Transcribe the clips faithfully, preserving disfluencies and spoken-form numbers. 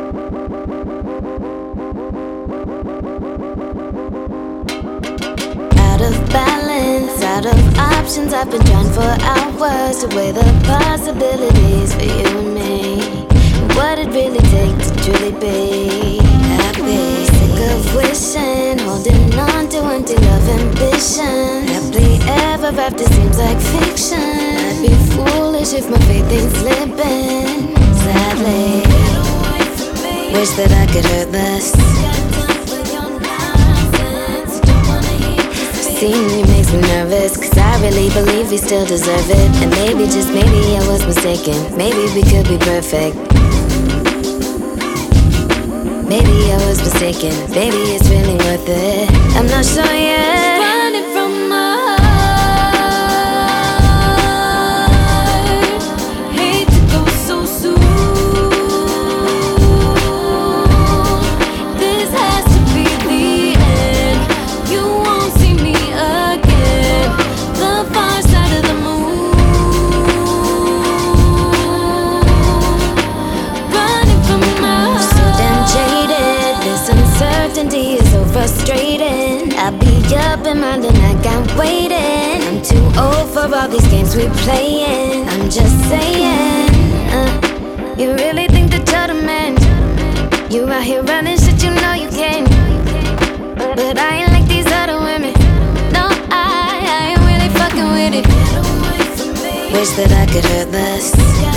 Out of balance, out of options, I've been trying for hours to weigh the possibilities for you and me. What it really takes to truly be happy. Sick of wishing, holding on to empty love ambition. Happily ever after seems like fiction. I'd be foolish if my faith ain't slipping. Sadly, wish that I could hurt less. Seeing you makes me nervous, cause I really believe we still deserve it. And maybe, just maybe I was mistaken. Maybe we could be perfect. Maybe I was mistaken. Maybe it's really worth it. I'm not sure yet. Running from my heart. Hate to go so soon. This has to be the end. You won't see me again. The far side of the moon. Running from my heart. So damn jaded. This uncertainty is so frustrating. I'll be up in my night, I'm waiting. I'm too old for all these games we playing. I'm just saying, uh, you really think that you're the man? You out here running shit, you know you can. But I ain't like these other women. No, I, I ain't really fucking with it. Wish that I could hurt less.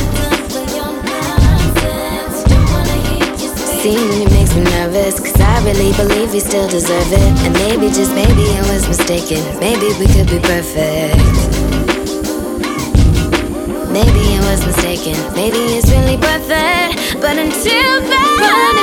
Seeing you makes me nervous, cause I really believe we still deserve it. And maybe, just maybe I was mistaken. Maybe we could be perfect. Maybe I was mistaken. Maybe it's really worth it. But until then,